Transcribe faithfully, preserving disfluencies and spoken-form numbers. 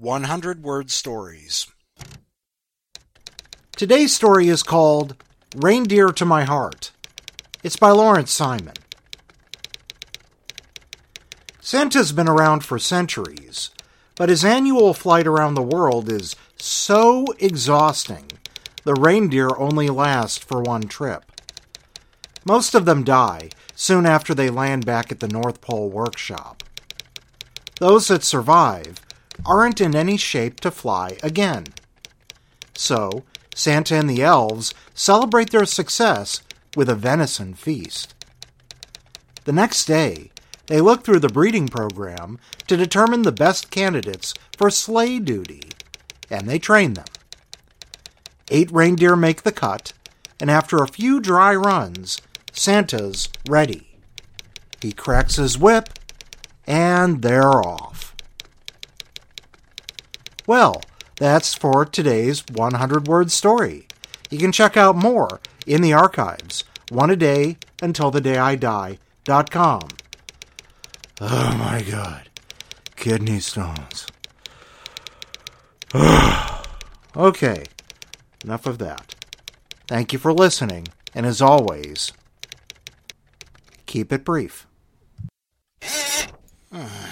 one hundred word stories. Today's story is called Reindeer to My Heart. It's by Lawrence Simon. Santa's been around for centuries, but his annual flight around the world is so exhausting, the reindeer only last for one trip. Most of them die soon after they land back at the North Pole workshop. Those that survive aren't in any shape to fly again. So, Santa and the elves celebrate their success with a venison feast. The next day, they look through the breeding program to determine the best candidates for sleigh duty, and they train them. Eight reindeer make the cut, and after a few dry runs, Santa's ready. He cracks his whip, and they're off. Well, that's for today's one hundred word story. You can check out more in the archives, one a day until the day I die dot com. Oh my God, kidney stones. Okay, enough of that. Thank you for listening, and as always, keep it brief. Uh.